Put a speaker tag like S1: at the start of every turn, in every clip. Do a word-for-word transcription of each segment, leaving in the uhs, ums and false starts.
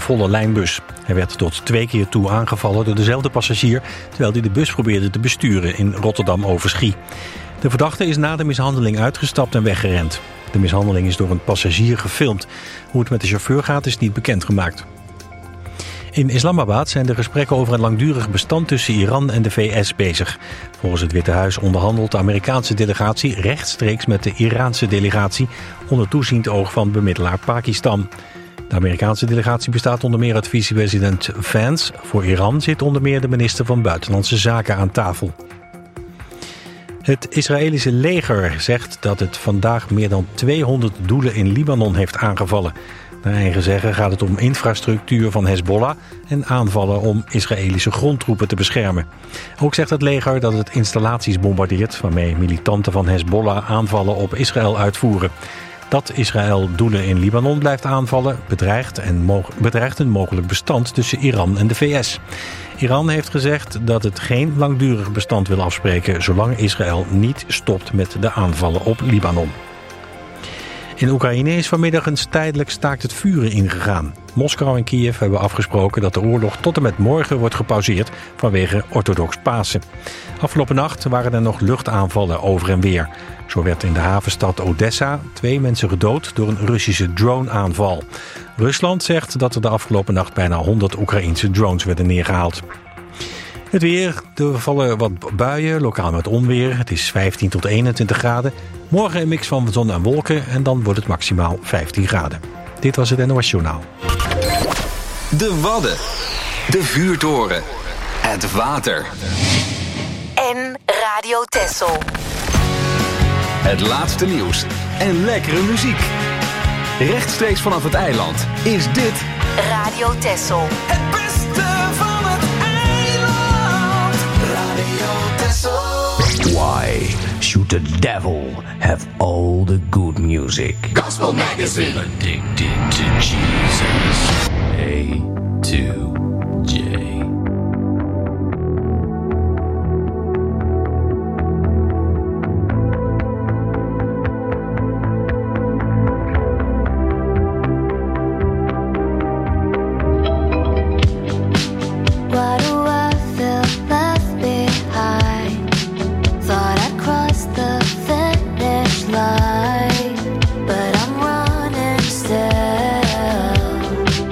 S1: volle lijnbus. Hij werd tot twee keer toe aangevallen door dezelfde passagier, terwijl hij de bus probeerde te besturen in Rotterdam-Overschie. De verdachte is na de mishandeling uitgestapt en weggerend. De mishandeling is door een passagier gefilmd. Hoe het met de chauffeur gaat is niet bekendgemaakt. In Islamabad zijn de gesprekken over een langdurig bestand tussen Iran en de V S bezig. Volgens het Witte Huis onderhandelt de Amerikaanse delegatie rechtstreeks met de Iraanse delegatie onder toeziend oog van bemiddelaar Pakistan. De Amerikaanse delegatie bestaat onder meer uit vicepresident Vance. Voor Iran zit onder meer de minister van Buitenlandse Zaken aan tafel. Het Israëlische leger zegt dat het vandaag meer dan tweehonderd doelen in Libanon heeft aangevallen. Naar eigen zeggen gaat het om infrastructuur van Hezbollah en aanvallen om Israëlische grondtroepen te beschermen. Ook zegt het leger dat het installaties bombardeert waarmee militanten van Hezbollah aanvallen op Israël uitvoeren. Dat Israël doelen in Libanon blijft aanvallen bedreigt, en mo- bedreigt een mogelijk bestand tussen Iran en de V S. Iran heeft gezegd dat het geen langdurig bestand wil afspreken zolang Israël niet stopt met de aanvallen op Libanon. In Oekraïne is vanmiddag een tijdelijk staakt het vuren ingegaan. Moskou en Kiev hebben afgesproken dat de oorlog tot en met morgen wordt gepauzeerd vanwege orthodox Pasen. Afgelopen nacht waren er nog luchtaanvallen over en weer. Zo werd in de havenstad Odessa twee mensen gedood door een Russische droneaanval. Rusland zegt dat er de afgelopen nacht bijna honderd Oekraïense drones werden neergehaald. Het weer, er vallen wat buien, lokaal met onweer. Het is vijftien tot eenentwintig graden. Morgen een mix van zon en wolken en dan wordt het maximaal vijftien graden. Dit was het N O S Journaal.
S2: De Wadden, de vuurtoren, het water.
S3: En Radio Texel.
S2: Het laatste nieuws en lekkere muziek. Rechtstreeks vanaf het eiland is dit
S3: Radio Texel.
S4: Het beste van het eiland. Radio Texel.
S5: Why should the devil have all the good music?
S4: Gospel Magazine.
S5: Addicted to Jesus. A to J.
S6: But I'm running still.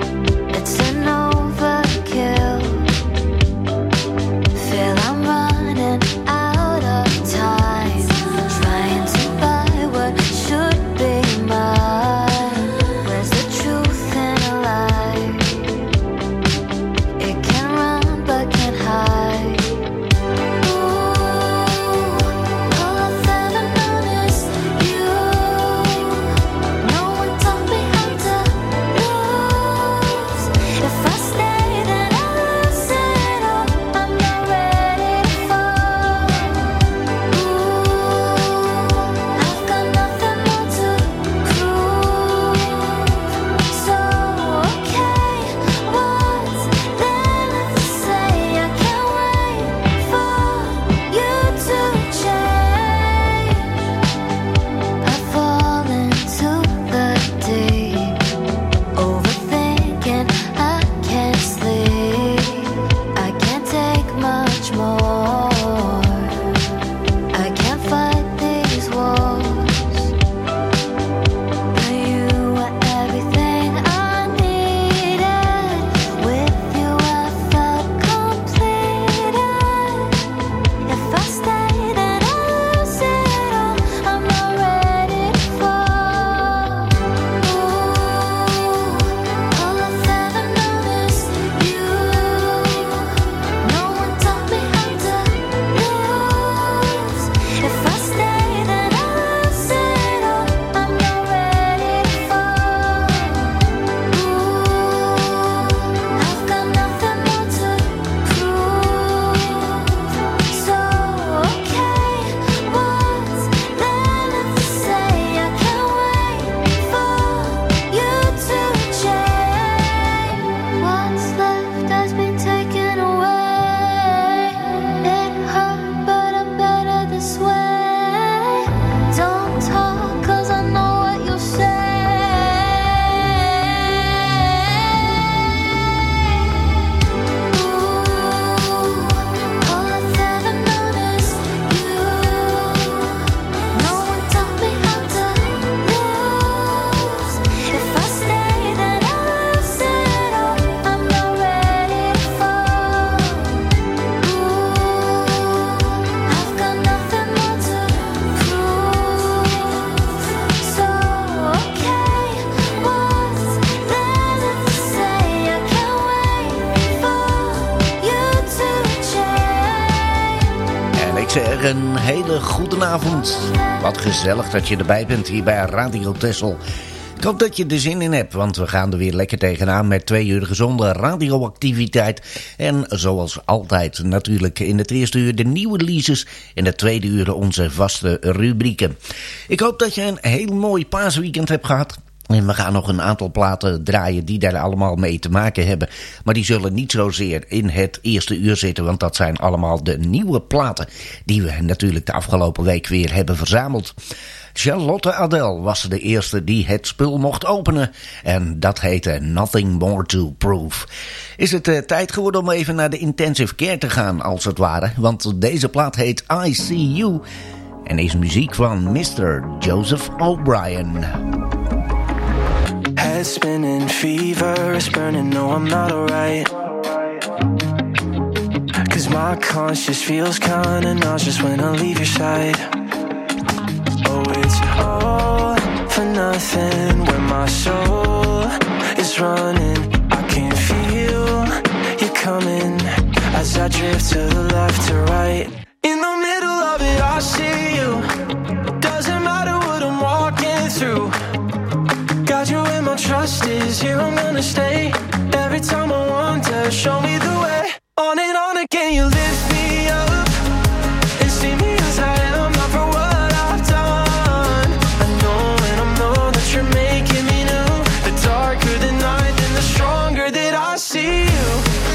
S6: weer een hele goede avond. Wat gezellig dat je erbij bent hier bij Radio Texel. Ik hoop dat je er zin in hebt, want we gaan er weer lekker tegenaan met twee uur gezonde radioactiviteit. En zoals altijd natuurlijk in het eerste uur de nieuwe releases, in het tweede uur onze vaste rubrieken. Ik hoop dat je een heel mooi paasweekend hebt gehad. En we gaan nog een aantal platen draaien die daar allemaal mee te maken hebben. Maar die zullen niet zozeer in het eerste uur zitten, want dat zijn allemaal de nieuwe platen die we natuurlijk de afgelopen week weer hebben verzameld. Charlotte Adele was de eerste die het spul mocht openen. En dat heette Nothing More To Prove. Is het uh, tijd geworden om even naar de intensive care te gaan, als het ware. Want deze plaat heet I See You. En is muziek van mister Joseph O'Brien.
S7: Head spinning, fever is burning, no I'm not alright. Cause my conscience feels kinda nauseous when I leave your side. Oh, it's all for nothing when my soul is running. I can feel you coming as I drift to the left to right. In the middle of it I see you. Doesn't matter what I'm walking through. Got you in my trust is here, I'm gonna stay. Every time I wonder, show me the way. On and on again, you lift me up and see me as I am, not for what I've done. I know and I know that you're making me new. The darker the night, then the stronger that I see you.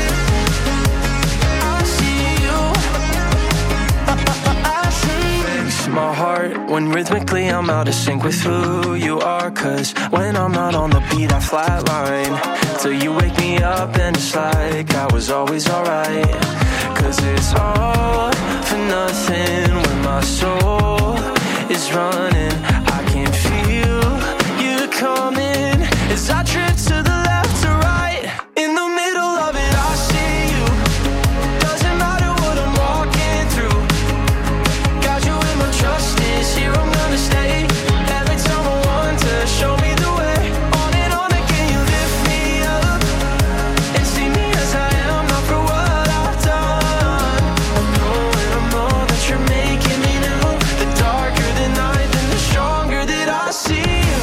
S7: I see you. I, I, I see you. Breaks my heart when rhythmically I'm out of sync with who you are. Cause when I'm not on the beat I flatline till you wake me up and it's like I was always alright. Cause it's all for nothing when my soul is running. I can feel you coming as I trip to the left to right. In the middle of it I see you. Doesn't matter what I'm walking through. Got you in my trust is here, I'm gonna stay. Every time I wonder, show me the way. On and on again, you lift me up and see me as I am, not for what I've done. I know and I know that you're making me new. The darker the night, then the stronger that I see you.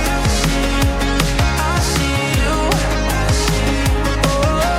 S7: I see you. Oh,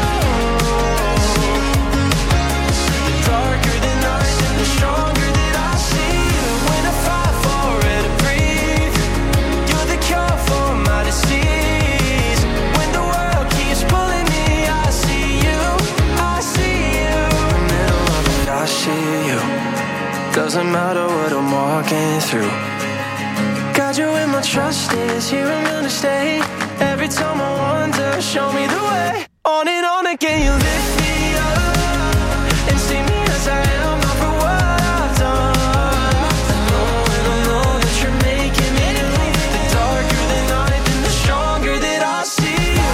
S7: the darker the night, then the stronger that I see you. When I fight for it to breathe, you're the cure for my disease. When the world keeps pulling me, I see you, I see you. In the middle of it, I see you. Doesn't matter what I'm walking through. Got you in my trust is here, I'm gonna stay. Every time I wonder, show me the way. On and on again, you lift me up and see me as I am, not for what I've done. I know and I know that you're making me new. The darker the night, then the stronger that I see you.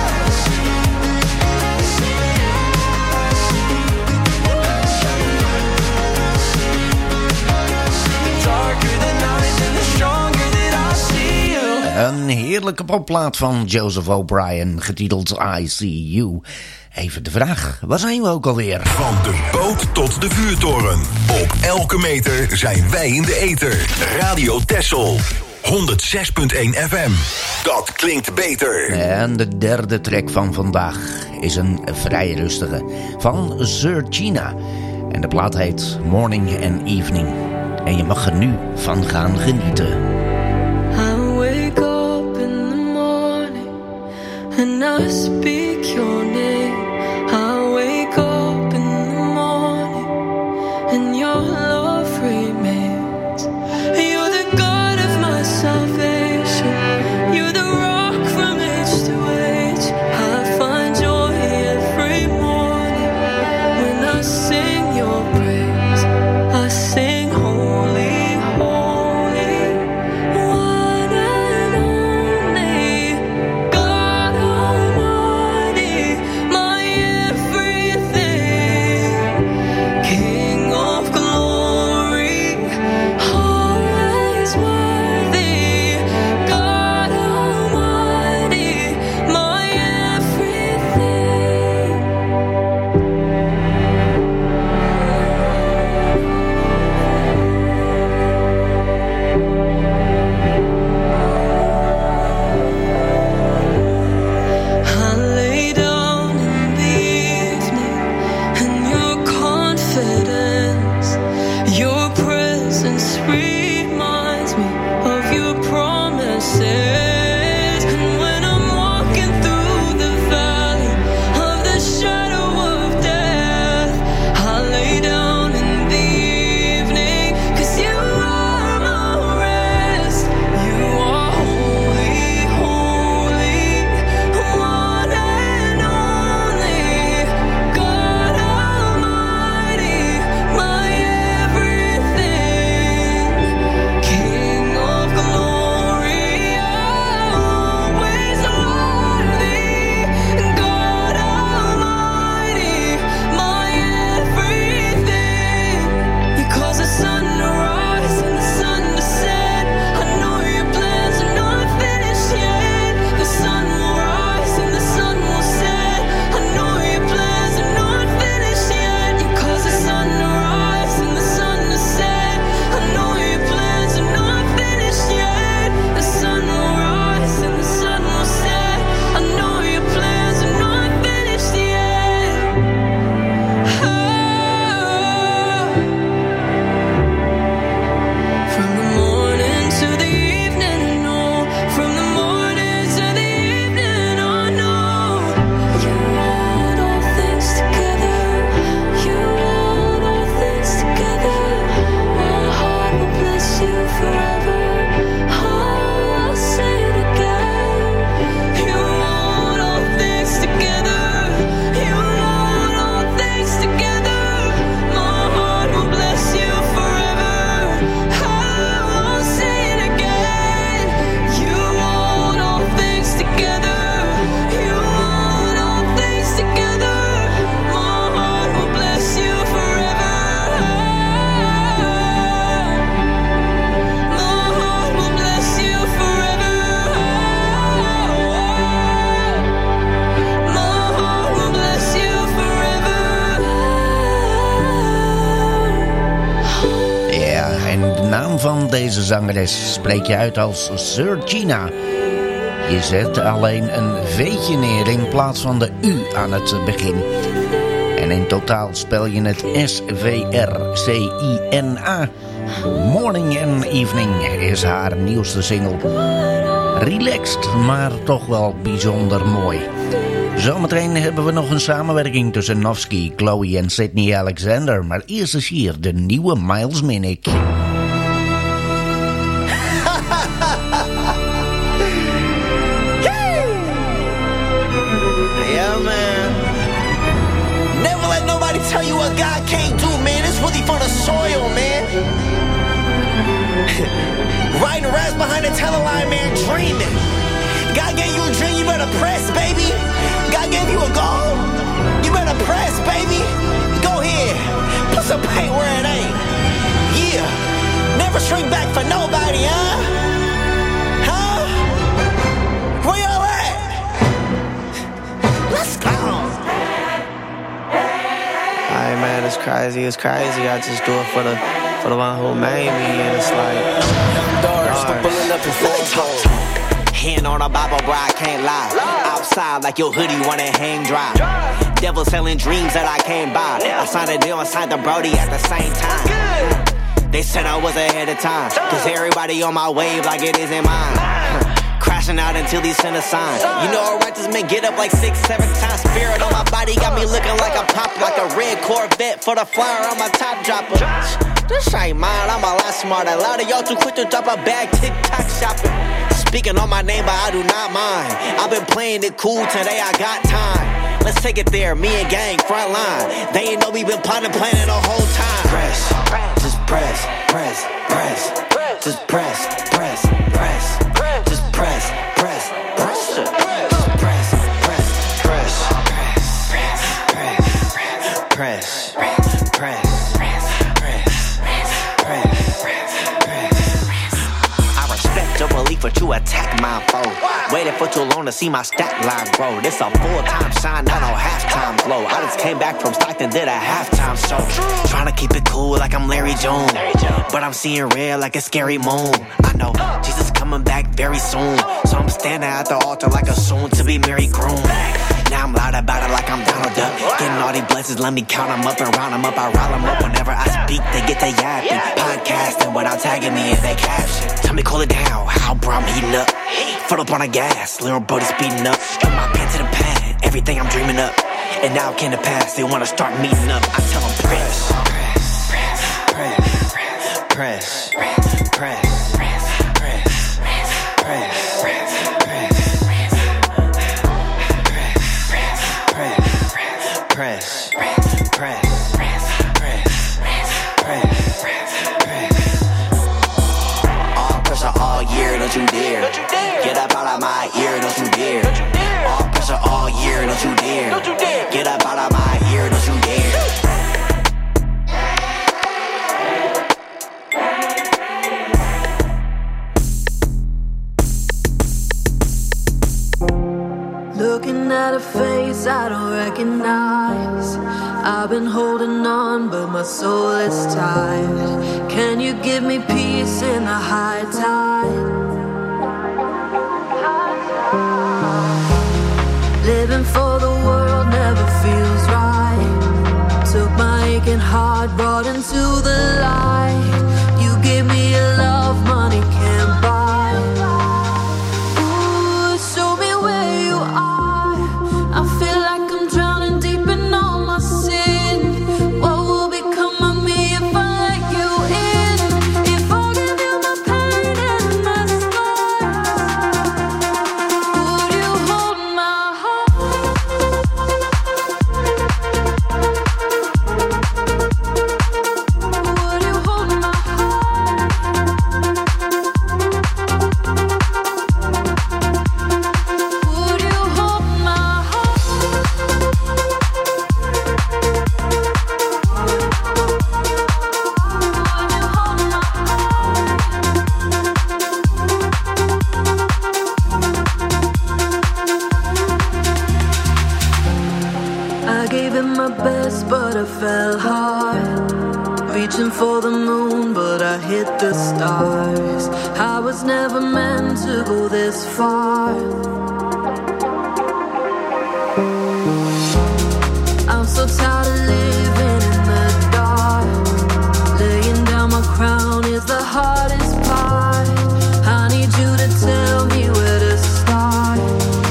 S7: The darker the night, then the stronger that I see you.
S6: Een heerlijke popplaat van Joseph O'Brien, getiteld I See You. Even de vraag, waar zijn we ook alweer?
S8: Van de boot tot de vuurtoren. Op elke meter zijn wij in de ether. Radio Texel. honderd zes komma één F M. Dat klinkt beter.
S6: En de derde track van vandaag is een vrij rustige van Sir Gina. En de plaat heet Morning and Evening. En je mag er nu van gaan genieten.
S9: I wake up in the morning and I speak your name. I wake up in the morning and your love remains. You're the God of my salvation. You're the rock from age to age. I find joy every morning when I sing your praise. I sing holy, holy, one and only God Almighty. My
S6: van deze zangeres spreek je uit als Sergina. Je zet alleen een V'tje neer in plaats van de U aan het begin. En in totaal spel je het S V R C I N A. Morning and Evening is haar nieuwste single. Relaxed, maar toch wel bijzonder mooi. Zometeen hebben we nog een samenwerking tussen Novski, Chloe en Sydney Alexander. Maar eerst is hier de nieuwe Miles Minnick.
S10: Yeah, man. Never let nobody tell you what God can't do, man. It's really for the soil, man. Riding raps behind the teleline, man, dreaming. God gave you a dream, you better press, baby. God gave you a goal, you better press, baby. Go ahead, put some paint where it ain't. Yeah, never shrink back for nobody, huh? Huh? Where y'all at? Let's go.
S11: Alright, man, it's crazy, it's crazy. I just do it for the for the one who made me, and it's like
S10: Doors, I'm pulling up in full.
S11: hand on a Bible, bro, I can't lie. Outside like your hoodie wanna hang dry. Devil selling dreams that I can't buy. I signed a deal and signed the Brody at the same time. They said I was ahead of time, cause everybody on my wave like it isn't mine. Crashing out until he sent a sign. You know a righteous man get up like six, seven times. Spirit on my body got me looking like a pop, like a red Corvette for the flyer on my top dropper. This ain't mine, I'm a lot smarter. A lot of y'all too quick to drop a bag, TikTok shopping. Speaking on my name, but I do not mind. I've been playing it cool, today I got time. Let's take it there, me and gang, front line. They ain't know we been plotting, planning the whole time. Press, just press, press, press, just press, press, press, just press, press, press, just press, press, press, press, press, press, press. Your belief, but you attack my foe. Waited for too long to see my stat line grow. This a full-time shine, not no halftime glow. I just came back from Stockton, did a halftime show. Trying to keep it cool like I'm Larry Jones, but I'm seeing red like a scary moon. I know Jesus coming back very soon, so I'm standing at the altar like a soon-to-be married groom. Now I'm loud about it like I'm Donald Duck. Getting all these blessings, let me count them up and round them up. I rile them up whenever I speak, they get the yapping. Podcasting without tagging me in their caption. Tell me cool it down, how bro I'm heating up. Foot up on the gas, little brody speeding up. Put my pen to the pad, everything I'm dreaming up. And now it came to pass, they wanna start meeting up. I tell them press, press, press, press, press, press, press, press, press, press, press. Press, press, press, press, press, press, press. All pressure all year, don't you dare. Get up out of my ear, don't you dare. All pressure all year, don't you dare. Get up out of my ear, don't you dare.
S9: Looking at a face I don't recognize. I've been holding on, but my soul is tired. Can you give me peace in the high tide? Living for the world never feels right. Took my aching heart, brought into the light. You give me a love money can't buy. Ooh, show me where you are. I feel like I'm drowning deep in all my sin. What will become of me if I let you in? If I give you my pain and my scars, would you hold my heart? Would you hold my heart? Would you hold my heart? I gave it my best, but I fell hard. reaching for the moon, but I hit the stars. I was never meant to go this far. I'm so tired of living in the dark. Laying down my crown is the hardest part. I need you to tell me where to start.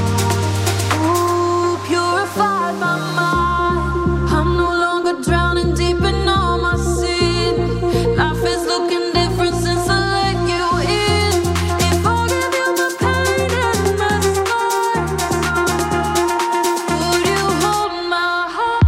S9: Ooh, purified my mind. I'm no longer drowning deep in all my sin. Life is looking different since I let you in. If I give you the pain and the scars, would you hold my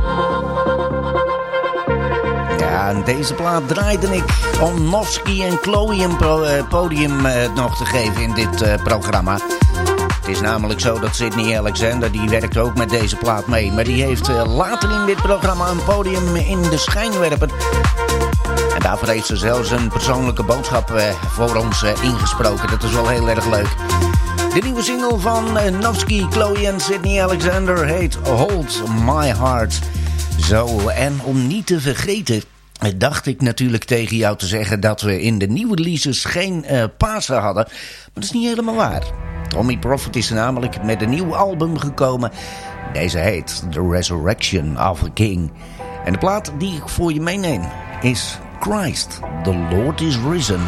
S9: heart?
S6: Ja, en deze plaat draaide ik om Nofsky en Chloe een pro- uh, podium uh, nog te geven in dit uh, programma. Het is namelijk zo dat Sydney Alexander, die werkt ook met deze plaat mee. Maar die heeft uh, later in dit programma een podium in de schijn werpen. En daarvoor heeft ze zelfs een persoonlijke boodschap uh, voor ons uh, ingesproken. Dat is wel heel erg leuk. De nieuwe single van uh, Nofsky, Chloe en Sydney Alexander heet Hold My Heart. Zo, en om niet te vergeten, dacht ik natuurlijk tegen jou te zeggen dat we in de nieuwe releases geen uh, Pasen hadden. Maar dat is niet helemaal waar. Tommy Prophet is namelijk met een nieuw album gekomen. Deze heet The Resurrection of a King. En de plaat die ik voor je meeneem is Christ, the Lord is Risen.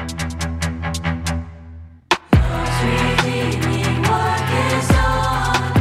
S9: Redeeming work is done.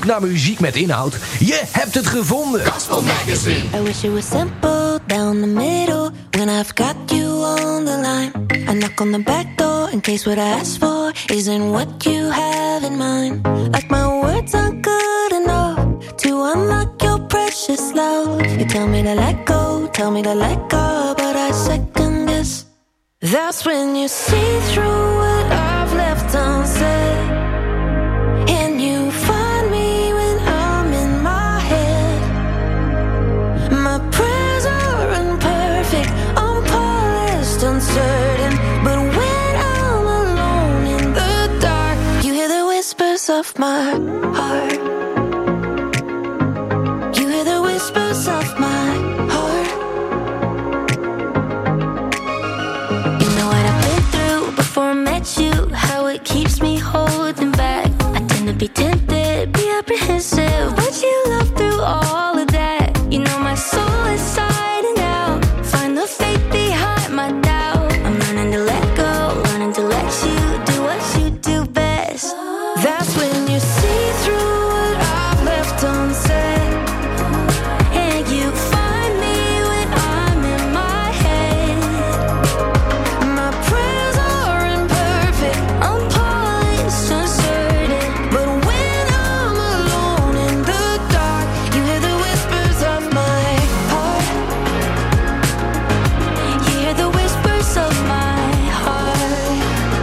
S5: zoekt naar muziek met inhoud, je hebt het gevonden.
S4: Gospel Magazine.
S9: I wish it was simple down the middle. When I've got you on the line, I knock on the back door in case what I ask for isn't what you have in mind. Like my words aren't good enough to unlock your precious love. You tell me to let go, tell me to let go, but I second guess. That's when you see through what I've left unsaid, and you find me when I'm in my head. My prayers are imperfect, unpolished, uncertain, but when I'm alone in the dark, you hear the whispers of my heart. You hear the whispers of my heart. You know what I've been through before I met you, how it keeps me holding back. I tend to be tempted, be apprehensive, but you love through all of that. You know my soul is siding out, find the faith behind my doubt. I'm learning to let go, learning to let you do what you do best. That's when you see through what I've left unsaid, and you find me when I'm in my head. My prayers are imperfect, unpolished, uncertain, but when I'm alone in the dark, you hear the whispers of my heart. You hear the whispers of my heart.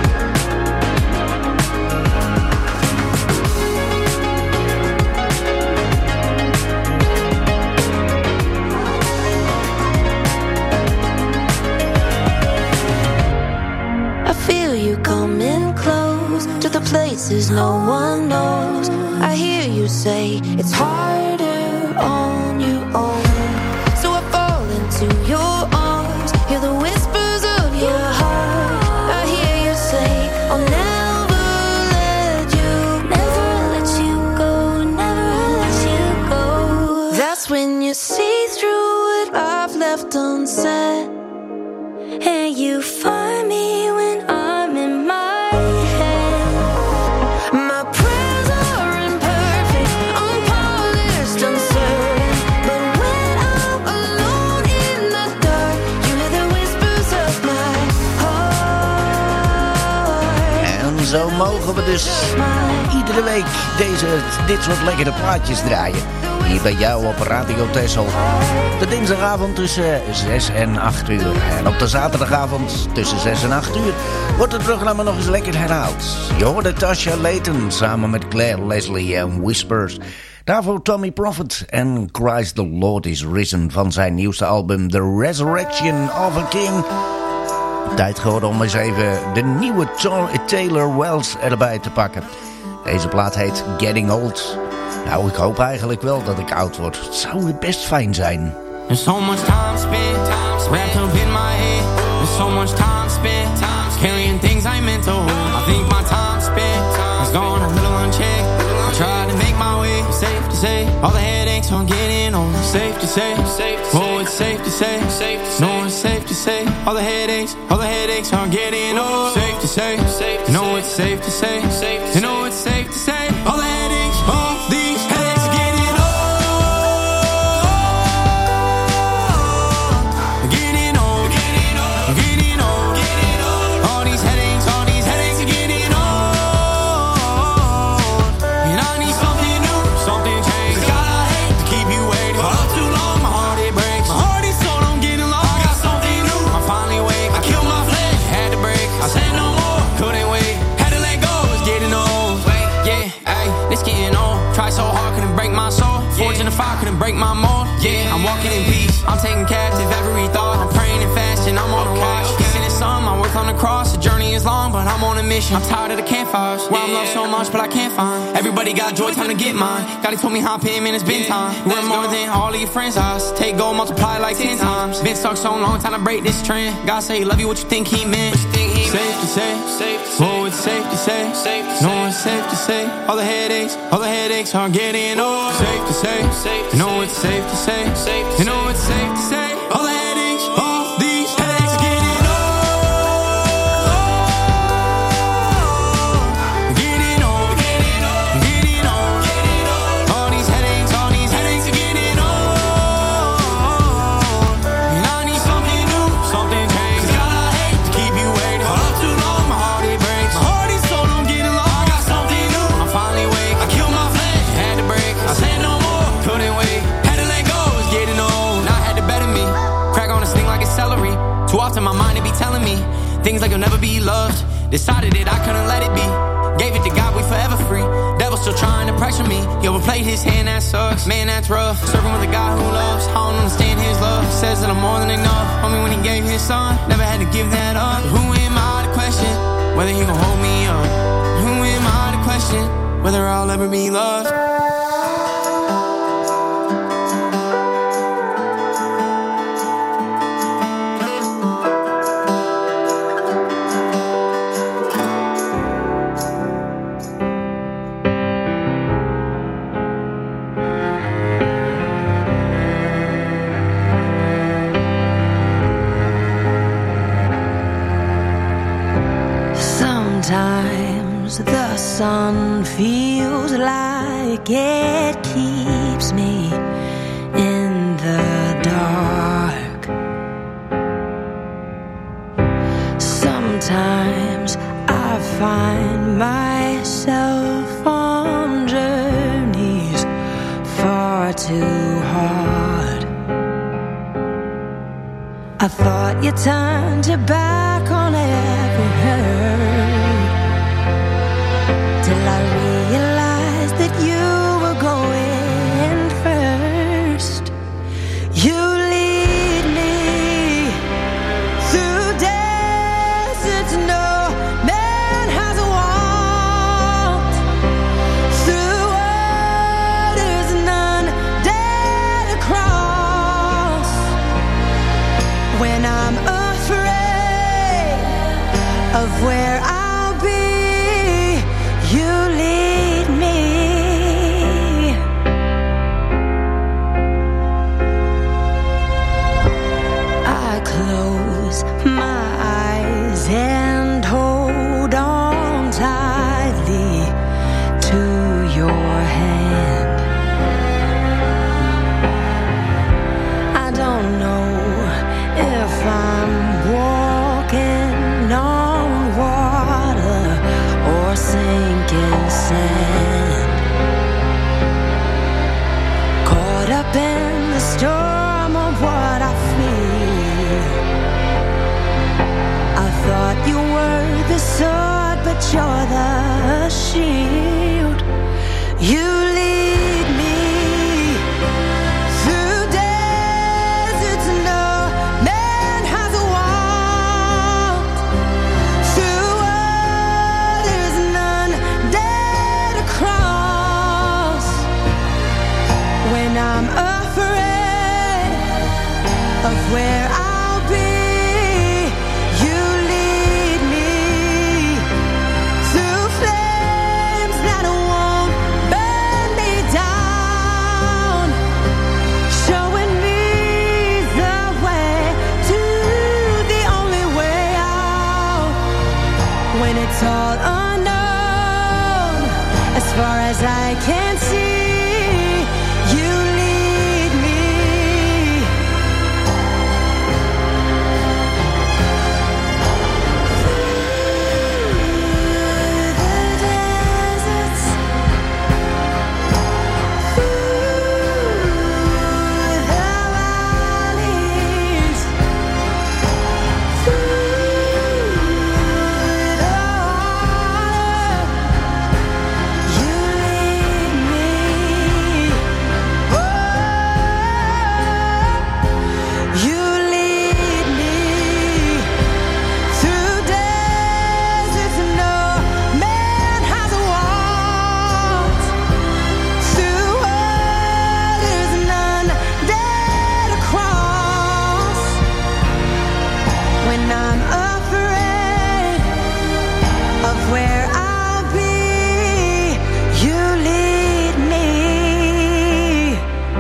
S9: I feel you coming close to the places no one knows. I hear you say it's harder on your own, so I fall into your arms, hear the whispers of your heart. I hear you say I'll never let you, never let you go, never let you go. That's when you see through what I've left unsaid, and you find me when I'm in my head. My prayers are imperfect, unpolished, uncertain, but when I'm alone in the dark, you hear the whispers of my heart.
S6: En zo mogen we dus iedere week deze, dit soort lekkere plaatjes draaien. Hier bij jou op Radio Texel. De dinsdagavond tussen zes en acht uur. En op de zaterdagavond tussen zes en acht uur wordt het programma nog eens lekker herhaald. Je hoorde Tasha Layton samen met Claire Leslie en Whispers. Daarvoor Tommy Prophet en Christ the Lord is Risen van zijn nieuwste album The Resurrection of a King. Tijd geworden om eens even de nieuwe Taylor Wells erbij te pakken. Deze plaat heet Getting Old. Nou, ik hoop eigenlijk wel dat ik oud word. Het zou best fijn zijn.
S12: There's so much time spent, wrapped up in my head. There's so much time spent, carrying things I meant to hold. I think my time spent has gone a little unchecked. I try to make my way, safe to say, all the headaches are getting old. Safe to say, oh, it's safe to say, no, it's safe to say, all the headaches, all the headaches are getting old. Safe to say, no, it's safe to say, you know it's safe to say, all the headaches, all these headaches are getting old. Getting old, getting old, getting old, getting old. All these headaches, all these headaches are getting old. And I need something new, something changed. God, I hate to keep you waiting for too long. My heart it breaks, my heart is so I'm getting lost. I got something new, I finally wake. I killed my flesh, had to break. I said no more, couldn't wait. Had to let go, it's getting old. Yeah, ayy, it's getting old. Try so hard, couldn't break my soul. Forging the fire, couldn't break my mold. Yeah, I'm walking in peace. I'm taking captive every thought. I'm praying and fasting, I'm on the watch. Kissing the sun, my work on the cross. The journey is long, but I'm on a mission. I'm tired of the campfires, where I'm loved so much, but I can't find. Everybody got joy, time to get mine. God, he told me hop in, man, it's been time. We're more than all of your friends' eyes. Take gold, multiply like ten times. Been stuck so long, time to break this trend. God say he love you, what you think he meant. Safe to say, oh, it's safe to say, no, it's safe to say, all the headaches, all the headaches are getting old. Safe to say, you know it's safe to say, you know it's safe to say, all the headaches, all these headaches are getting old. Getting old, getting old, getting old, getting old. Decided that I couldn't let it be. Gave it to God, we forever free. Devil still trying to pressure me. He overplayed his hand, that sucks. Man, that's rough. Serving with a guy who loves. I don't understand his love. Says that I'm more than enough. Homie, when he gave his son, never had to give that up. Who am I to question whether he gon' hold me up? Who am I to question whether I'll ever be loved?
S9: Sometimes the sun feels like it keeps me in the dark. Sometimes I find myself on journeys far too hard. I thought you turned your back on every hurt, till I realized that you were going first. You lead me through deserts no man has walked, through waters none dare to cross. When I'm afraid of where I'll be, you lead me. I close my eyes and hold on tightly to your hand. I don't know if I'm walking on water or sinking sand, caught up in the storm of what I feel. I thought you were the sword, but you're the shield. You lead me through deserts no man has walked, through waters none dare to cross. When I'm afraid of where I'll be, you lead me through flames that won't burn me down, showing me the way to the only way out. When it's all unknown, as far as I can see, you lead me. Through the deserts, through the valleys, through the water, you lead me. Oh, you lead me through deserts no man has walked, through waters none dare to cross. When I'm afraid of where I'll be, you lead me.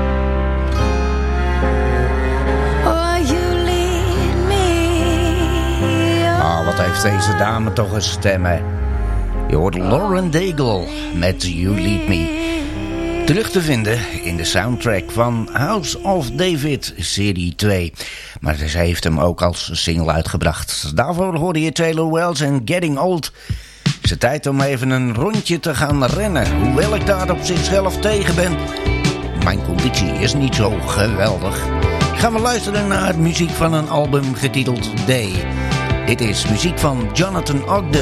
S9: Oh, you lead me.
S6: Ah, wat heeft deze dame toch een stem, hè? Je hoort Lauren Daigle met You Lead Me. Terug te vinden in de soundtrack van House of David serie twee. Maar ze heeft hem ook als single uitgebracht. Daarvoor hoorde je Taylor Wells en Getting Old. Het is tijd om even een rondje te gaan rennen. Hoewel ik daar op zichzelf tegen ben. Mijn conditie is niet zo geweldig. Gaan we luisteren naar muziek van een album getiteld Day. Dit is muziek van Jonathan Ogden.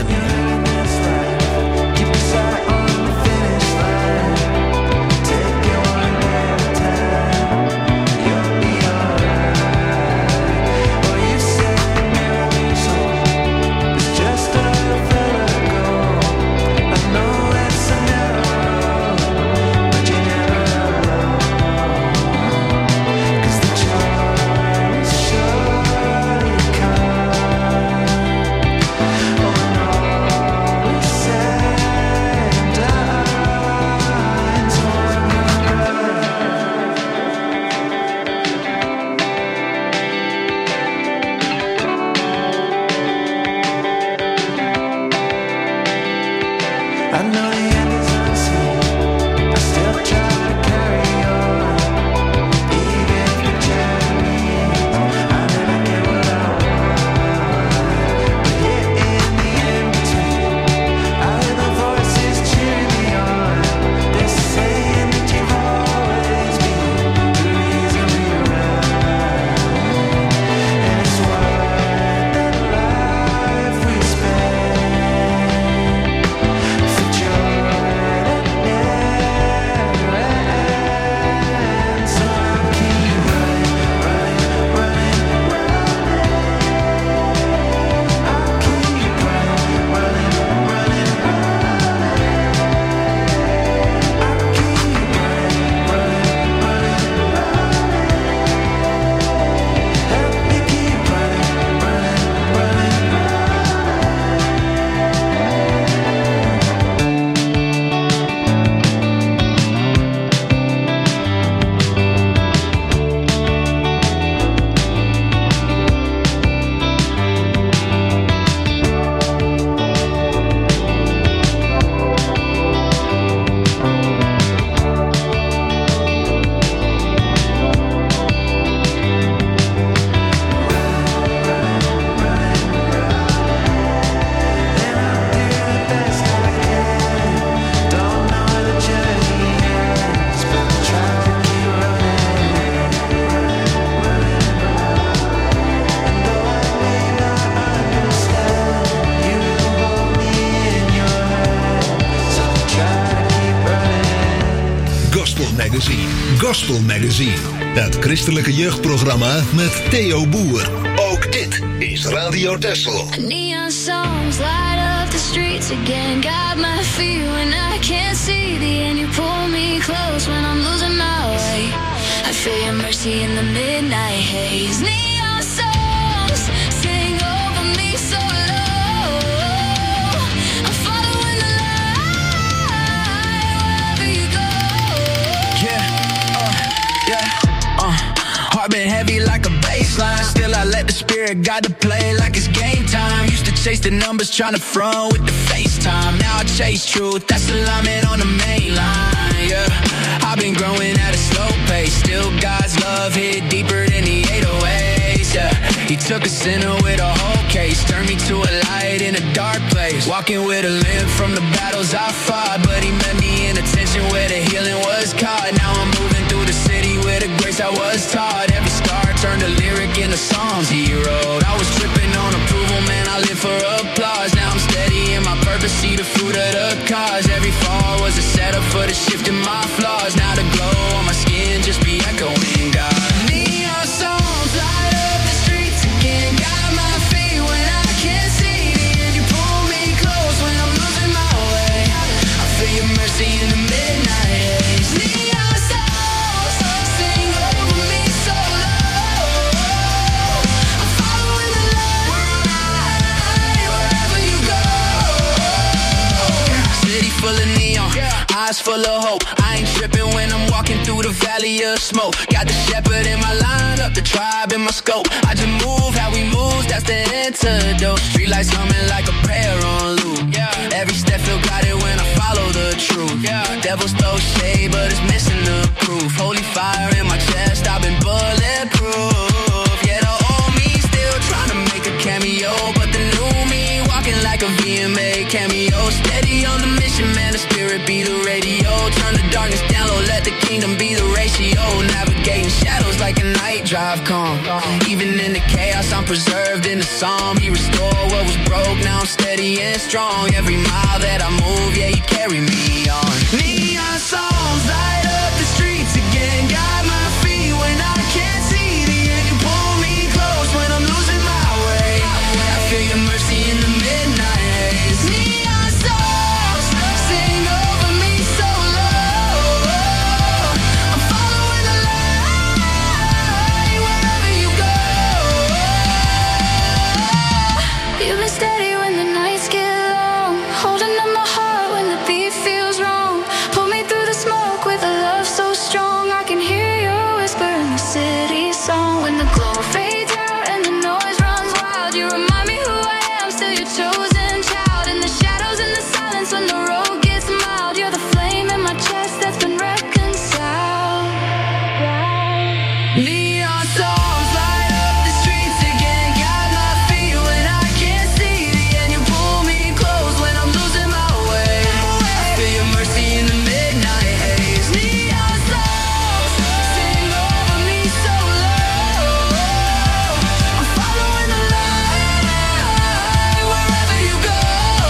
S13: Gospel Magazine, het christelijke jeugdprogramma met Theo Boer. Ook dit is Radio Texel.
S9: Neon songs light up the streets again. Got my feet when I can't see the end. You pull me close when I'm losing my way. I feel your mercy in the midnight haze. Neon songs sing over me so low. I'm following the light wherever you go.
S12: Yeah, uh, yeah, uh, heart been heavy like a baseline. Still I let the spirit guide the play like it's game time. Used to chase the numbers, trying to front with the FaceTime. Now I chase truth, that's alignment on the main line, yeah. I've been growing at a slow pace. Still God's love hit deeper than the eight oh eights, yeah. He took a sinner with a whole case, turned me to a light in a dark place. Walking with a limp from the battles I fought, but he met me in attention where the healing was caught. Now I'm moving through the city with the grace I was taught. Every star turned a lyric into songs he wrote. I was tripping on approval, man, I live for applause. Now I'm steady in my purpose, see the fruit of the cause. Every fall was a setup for the shift in my flaws. Now the glow on my skin just be echoing God. Neon songs light up the streets again. Got my feet when I can't see the end. You pull me close when I'm losing my way. I feel your mercy in the midnight haze. Neon songs sing over me so low. I'm following the light wherever you go. City full of neon, eyes full of hope. I ain't tripping when I'm walking through the valley of smoke. Got the shepherd in my lineup, the tribe in my scope. I just move how we move, that's the antidote. Streetlights humming like a prayer on loop. Yeah. Every step feel guided when I follow the truth. Yeah. Devils throw shade, but it's missing the proof. Holy fire in my chest, I've been bulletproof. Yeah, the old me still trying to make a cameo, but the new me walking like a
S7: V M A cameo. Steady on the mission, man, the spirit be the radio. Turn the darkness down low, let the kingdom be the ratio. Navigating shadows like a night drive calm. Even in the chaos, I'm preserved in the psalm. He restored what was broke, now I'm steady and strong. Every mile that I move, yeah, you carry me on. Neon songs light up the streets again. Got my feet when I can't see the end. You pull me close when I'm losing my way. I feel your mercy in the midnight haze. Neon songs sing over me so low. I'm following the light wherever you go.
S9: You've been steady when the nights get long, holding up my heart when the beat feels wrong. Pull me through the smoke with a love so strong. I can hear your whisper in the city song. When the glow fades out and the noise runs wild, you remind me who I am, still your chosen child. In the shadows, in the silence, when the road gets mild, you're the flame in my chest that's been reconciled.
S7: Neon songs light up the streets again. Got my feet when I can't see the end. You pull me close when I'm losing my way. I feel your mercy in the midnight haze. Neon songs sing over me so low. I'm following the light wherever you go.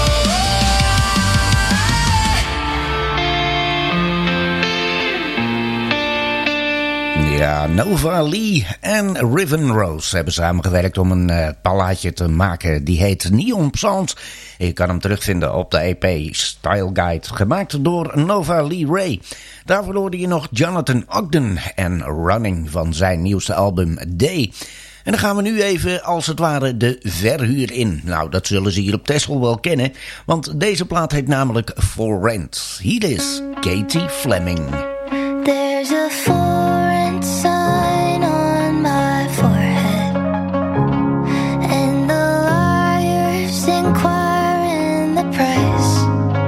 S6: Ja, Nova Lee en Riven Rose hebben samengewerkt om een uh, plaatje te maken. Die heet Neon Psalms. Je kan hem terugvinden op de E P Style Guide, gemaakt door Nova Lee Ray. Daarvoor hoorde je nog Jonathan Ogden en Running van zijn nieuwste album Day. En dan gaan we nu even, als het ware, de verhuur in. Nou, dat zullen ze hier op Texel wel kennen, want deze plaat heet namelijk For Rent. Hier is Katie Fleming.
S9: There's a foreign sign on my forehead, and the liars inquire in the price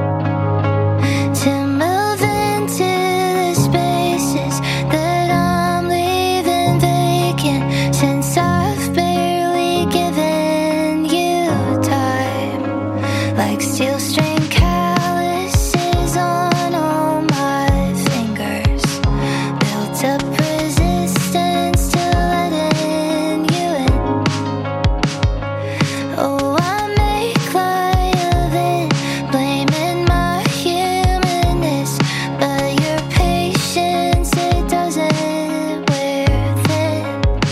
S9: to move into the spaces that I'm leaving vacant, since I've barely given you time, like steel string calluses on all my fingers, built up resistance to letting you in. Oh, I make light of it, blaming my humanness, but your patience, it doesn't wear thin.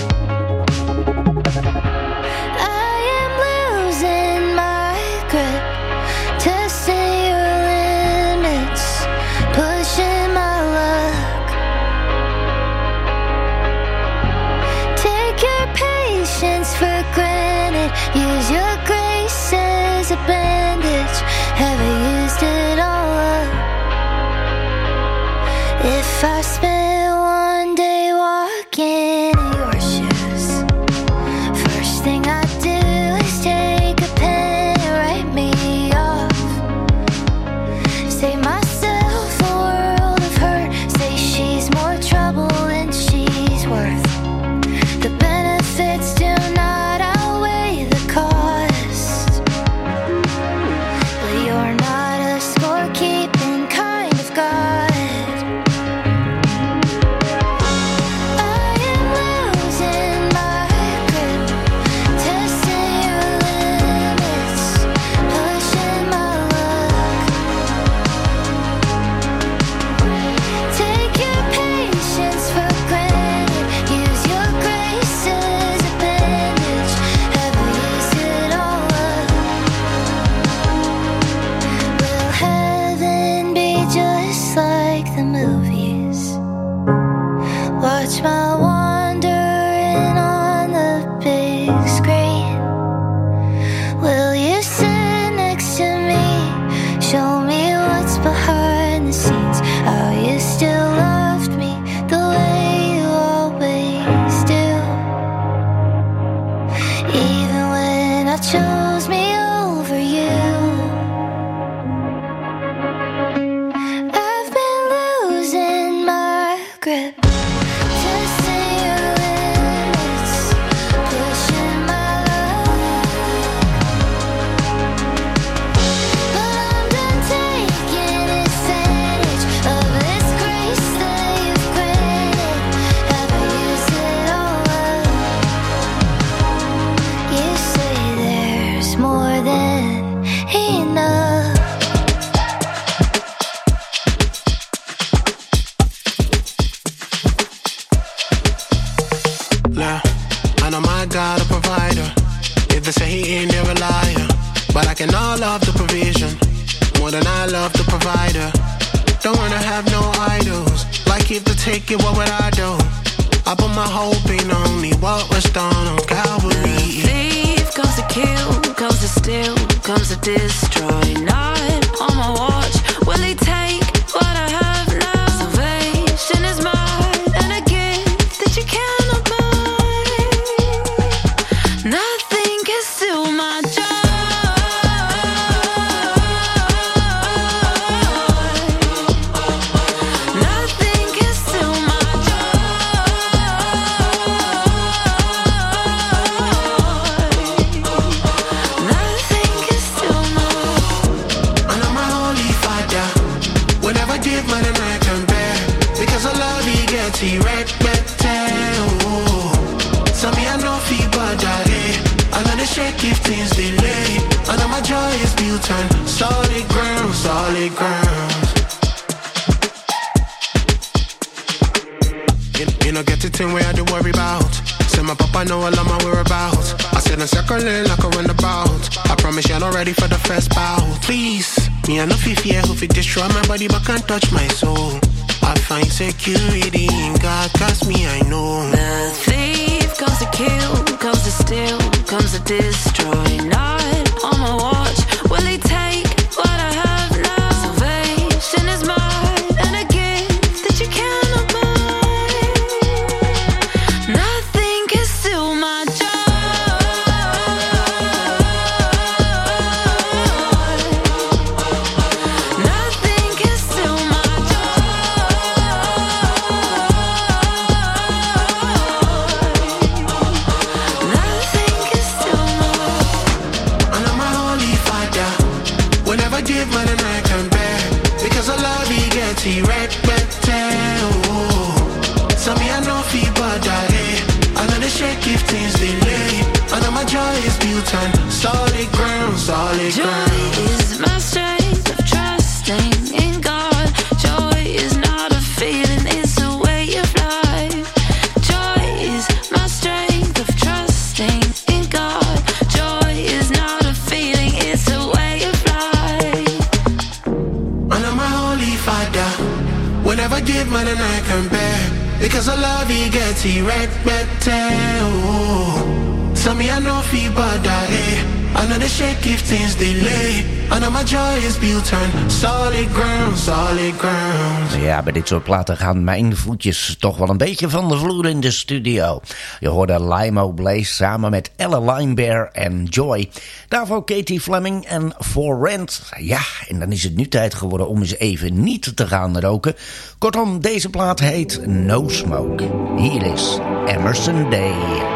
S9: I am losing my grip, testing your limits, pushing my luck. Take your patience for granted, use your grace as a bandage. Have I used it all up? If I spent one day walking in your shoes, first thing I do is take a pen and write me off. Save myself a world of hurt, say she's more trouble than she's worth. The benefits do not outweigh the cost, but you're not a scorekeeping kind of God.
S14: more than I love the provider. Don't wanna have no idols. Like if to take it, what would I do? I put my hope in only what was done on Calvary.
S9: The thief comes to kill, comes to steal, comes to destroy. Not on my watch, will he take what I have now? Salvation is mine, and a gift that you cannot buy. Nothing can steal my joy.
S14: See red, red tail. So me I know feel bad, eh? I'm gonna shake if things delay. I know my joy is built on solid ground, solid ground. You, you know get the thing where I do worry about. Say my papa know all of my whereabouts. I said I'm circling like a runabout. I promise you're not ready for the first bout. Please, me I know feel fear who fit destroy my body but can't touch my soul. I find security in God, cause me I know.
S9: The thief comes to kill, comes to steal, comes to destroy. Not on my watch, will he take what I have now? Salvation is mine, and a gift that you cannot buy. Nothing can steal my joy. Nothing can steal my
S14: give more than I can bear. Because I love you, get it red, red tail. So me I know feel bad, eh? I'm gonna shake if things delay. I know my joy is built on solid ground, solid ground.
S9: Joy is my strength of trusting in God. Joy is not a feeling, it's a way of life. Joy is my strength of trusting in God. Joy is not a feeling, it's a way of life.
S14: Father, whenever give more than I can bear. Because I love you, get it red, red tail. So me I know feel bad, eh? I know the shake if things delay. I know my joy is built on solid ground, solid ground.
S6: Ja, bij dit soort platen gaan mijn voetjes toch wel een beetje van de vloer in de studio. Je hoorde Limo Blaze samen met Elle Linebear en Joy. Daarvoor Katie Fleming en For Rent. Ja, en dan is het nu tijd geworden om eens even niet te gaan roken. Kortom, deze plaat heet No Smoke. Hier is Emerson Day.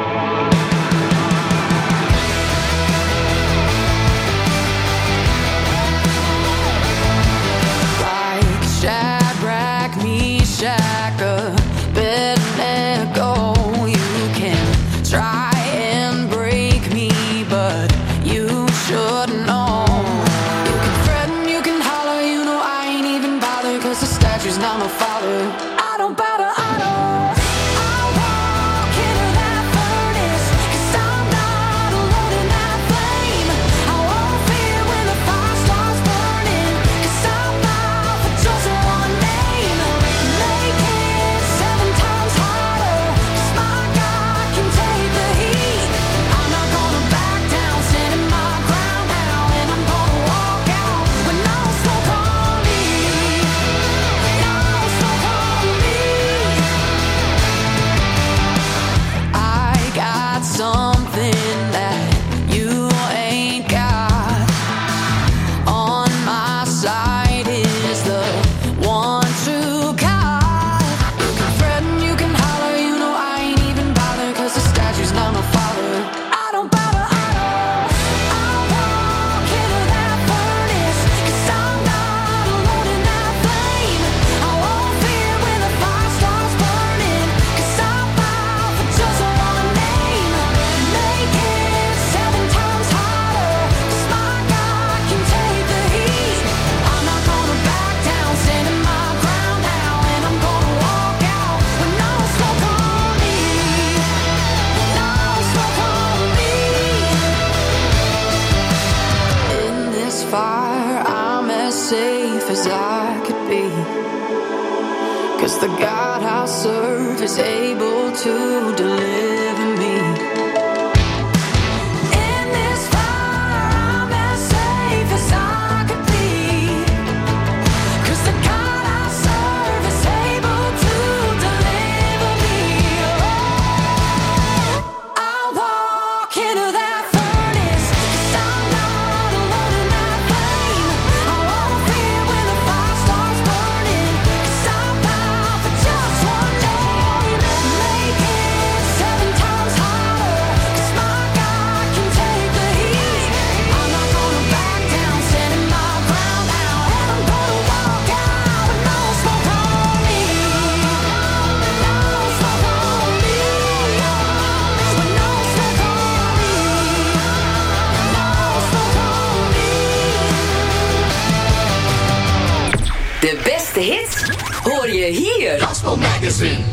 S9: I don't bow to idol. I walk into that furnace, 'cause I'm not alone in that flame. I won't fear when the fire starts burning, 'cause I'm not for just one name. Make it seven times harder, 'cause my God can take the heat. I'm not gonna back down, standing my ground now, and I'm gonna walk out with no smoke on me. No smoke on me. safe as I could be. 'Cause the God I serve is able to deliver me. In this fire, I'm as safe as I could be. 'Cause the God I serve is able to deliver me. Oh, I walk into that furnace, 'cause I'm not alone in that flame. I won't fear when the fire starts burning, 'cause I'm bound for just one day. Make it seven times hotter, 'cause my God can take the heat. I'm not gonna back down, standing my ground now, and I'm gonna walk out with no smoke on me. No smoke on me. With no smoke on me. No smoke on me.
S15: De beste hits hoor je hier.
S4: Gospel Magazine.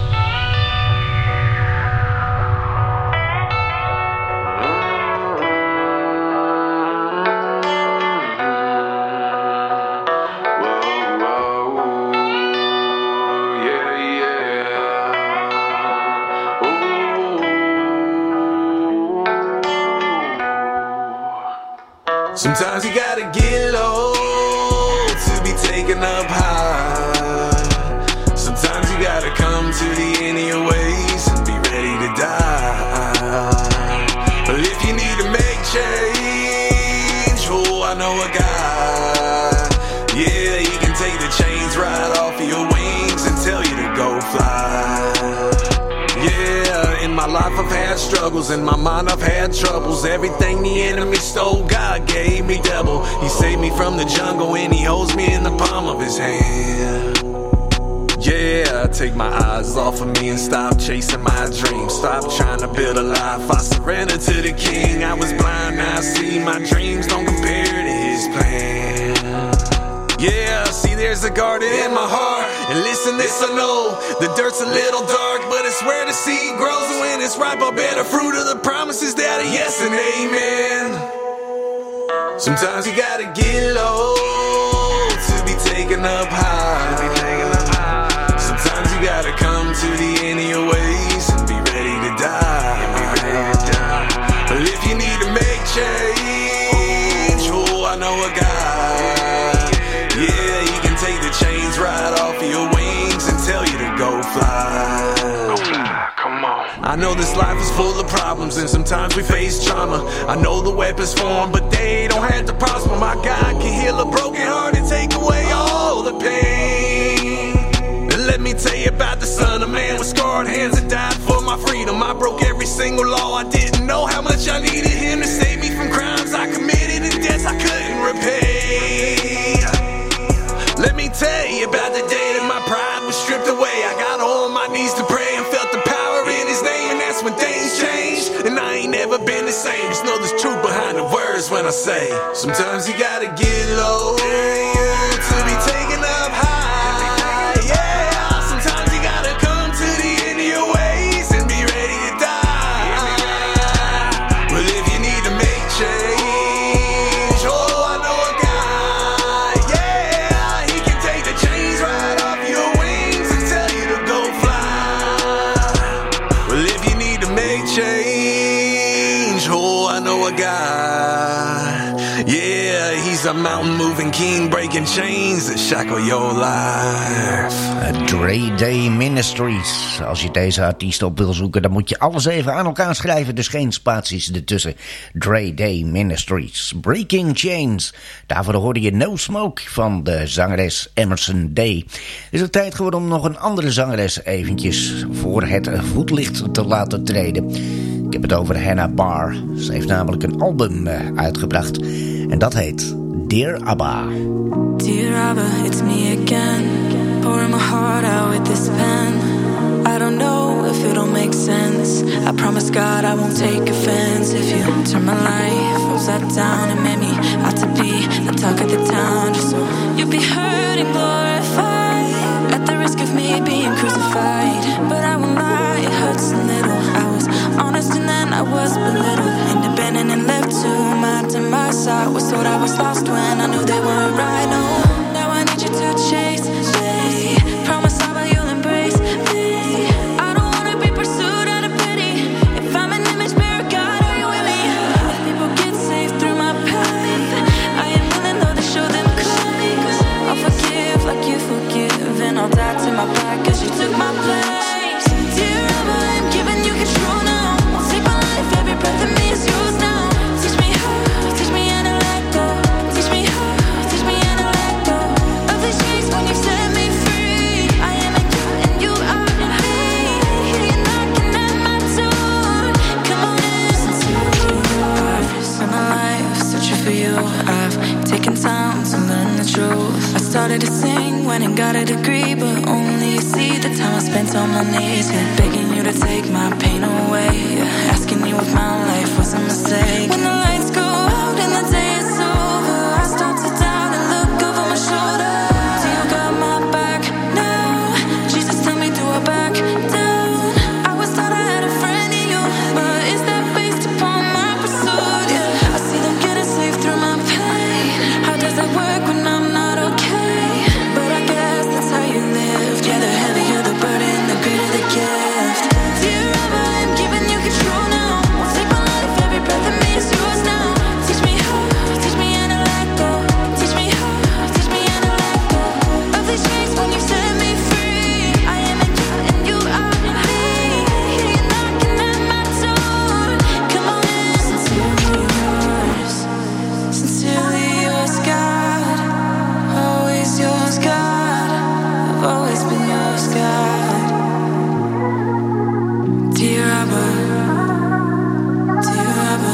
S12: Sometimes you gotta get low to be taken up high. Sometimes you gotta come to the end of your ways and be ready to die. But if you need to make change, oh, I know a guy. Yeah, he can take the chains right off of your wings and tell you to go fly. Yeah, in my life I've had struggles, in my mind I've had troubles. Everything the enemy stole, God gave me double. He saved me from the jungle and he holds me in the palm of his hand. Yeah, I take my eyes off of me and stop chasing my dreams. Stop trying to build a life, I surrender to the king. I was blind, now I see my dreams don't compare to his plan. Yeah, see there's a garden in my heart. And listen, this I know, the dirt's a little dark, but it's where the seed grows. And when it's ripe, I'll bear the fruit of the promises that are yes and amen. Sometimes you gotta get low to be taken up high. Sometimes you gotta come to the end of your ways and be ready to die. But if you need to make change, oh, I know a guy. Yeah, he can take the chains right off of your wings and tell you to go fly. Go fly, come on. I know this life is full of problems and sometimes we face trauma. I know the weapons form, but they don't have to prosper. My God can heal a broken heart and take away all the pain. And let me tell you about the Son of Man with scarred hands that died for my freedom. I broke every single law. I didn't know how much I needed him to save me from crimes I committed and debts I couldn't repay. Let me tell you about the day that my pride was stripped away. I got on my knees to pray and felt the power in his name, and that's when things changed. And I ain't never been the same. Just know there's truth behind the words when I say, sometimes you gotta get low to be taken up high. Yeah, sometimes you gotta come to the end of your ways and be ready to die. Well, if you need to make change, oh, I know a guy. Yeah, he can take the chains right off your wings and tell you to go fly. Well, if you need to make change, oh, I know a guy. Yeah, he's a mountain moving king, breaking chains that shackle your life.
S6: Dre Day Ministries. Als je deze artiest op wil zoeken, dan moet je alles even aan elkaar schrijven. Dus geen spaties ertussen. Dre Day Ministries. Breaking Chains. Daarvoor hoorde je No Smoke van de zangeres Emerson Day. Is het tijd geworden om nog een andere zangeres eventjes voor het voetlicht te laten treden. Ik heb het over Hannah Barr. Ze heeft namelijk een album uitgebracht. En dat heet Dear Abba.
S9: Dear Abba, it's me again, pouring my heart out with this pen. I don't know if it'll make sense. I promise God I won't take offense if you turn my life upside down and made me out to be the talk of the town, just so you'll be heard and glorified at the risk of me being crucified. But I won't lie, it hurts a little. I was honest and then I was belittled, independent and left to my demise. I was told I was lost when I knew they weren't right. No, truth. I started to sing, went and got a degree, but only you see the time I spent on my knees, yeah, begging you to take my pain away, asking you if my life was a mistake. When the lights go out and the day is over, I start to doubt and look over my shoulder. Do you got my back now? Jesus, tell me, do I back down? I was thought I had a friend in you, but is that based upon my pursuit? Yeah, I see them getting safe through my pain. How does that work when I'm not okay? But I guess that's how you live. Yeah, the heavier the burden, the greater the gift. Dear Abba, I'm giving you control now. Won't take my life, every breath of me is yours now. Teach me how, teach me how to let go. Teach me how, teach me how to let go of these chains when you set me free. I am in you and you are in me. Hear you knocking at my door. Come on in. Sincerely yours, sincerely yours, God. Always yours, God. I've always been yours, God. Dear Abba, dear Abba,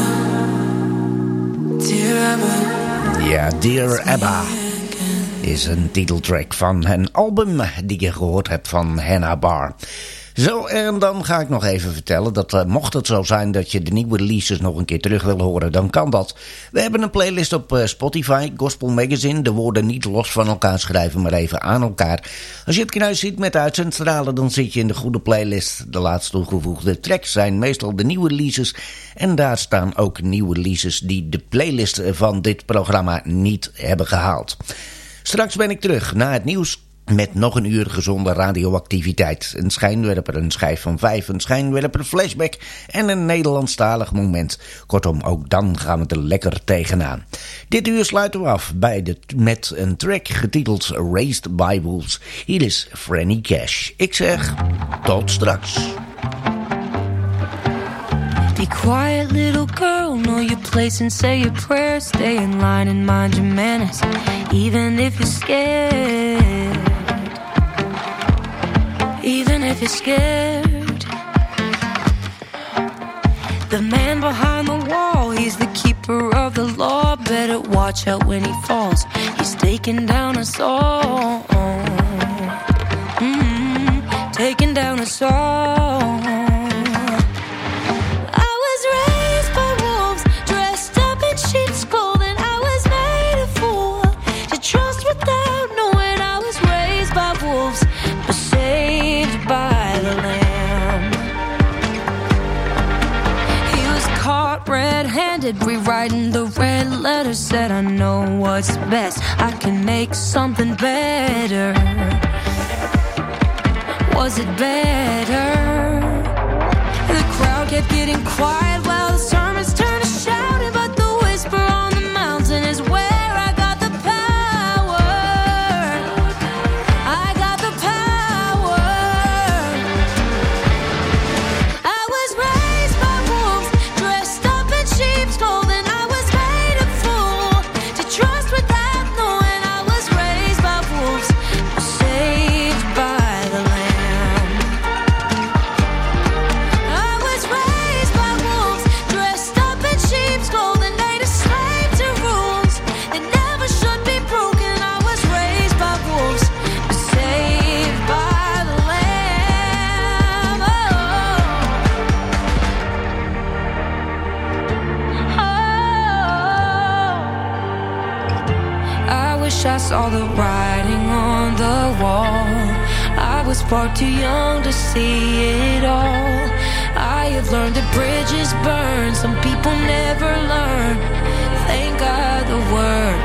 S9: dear Abba.
S6: Ja, Dear Abba is een titeltrack van een album die je gehoord hebt van Hannah Barr. Zo, en dan ga ik nog even vertellen dat uh, mocht het zo zijn dat je de nieuwe releases nog een keer terug wil horen, dan kan dat. We hebben een playlist op uh, Spotify, Gospel Magazine. De woorden niet los van elkaar schrijven, maar even aan elkaar. Als je het kruis ziet met de uitzendstralen, dan zit je in de goede playlist. De laatst toegevoegde tracks zijn meestal de nieuwe releases. En daar staan ook nieuwe releases die de playlist van dit programma niet hebben gehaald. Straks ben ik terug na het nieuws met nog een uur gezonde radioactiviteit. Een schijnwerper, een schijf van vijf, een schijnwerper, flashback en een Nederlandstalig moment. Kortom, ook dan gaan we er lekker tegenaan. Dit uur sluiten we af bij de, met een track getiteld Raised by Wolves. Hier is Franny Cash. Ik zeg, tot straks.
S16: Be quiet, little girl, know your place and say your prayers. Stay in line and mind your manners, even if you're scared. Even if you're scared. The man behind the wall, he's the keeper of the law. Better watch out when he falls, he's taking down us all. Mm-hmm. Taking down us all. Red-handed, rewriting the red letters. Said I know what's best, I can make something better. Was it better? The crowd kept getting quiet while the sermons turned to shouting, but the whisper on the mountain is where I got the power. I got the power. I was raised by wolves, dressed up in sheep's clothing. I was made a fool to trust without knowing. I was raised by wolves, saved by the Lamb. I was raised by wolves, dressed up in sheep's clothing, made a slave to rules that never should be broken. I was raised by wolves, saved by the Lamb. I wish I saw the writing on the wall. I was far too young to see it all. I have learned that bridges burn, some people never learn. Thank God the word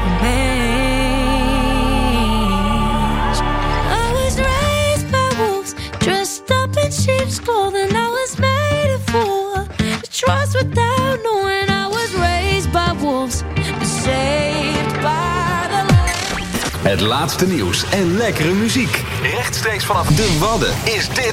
S16: remains. I was raised by wolves, dressed up in sheep's clothing. I was made a fool to trust without knowing. I was raised by wolves, saved by the Lamb.
S2: Het laatste nieuws en lekkere muziek. Rechtstreeks vanaf de Wadden is dit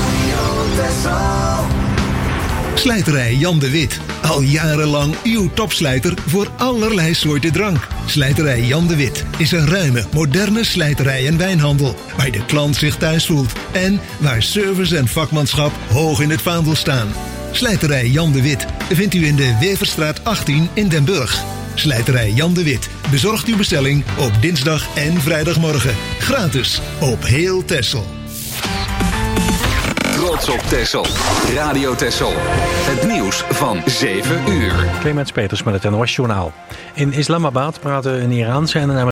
S13: Slijterij Jan de Wit. Al jarenlang uw topslijter voor allerlei soorten drank. Slijterij Jan de Wit is een ruime, moderne slijterij en wijnhandel, waar de klant zich thuis voelt en waar service en vakmanschap hoog in het vaandel staan. Slijterij Jan de Wit vindt u in de Weverstraat achttien in Den Burg. Slijterij Jan de Wit bezorgt uw bestelling op dinsdag en vrijdagmorgen. Gratis op heel Texel.
S2: Trots op Texel. Radio Texel. Het nieuws van zeven uur.
S1: Clemens Peters met het N O S Journaal. In Islamabad praten een Iraanse en een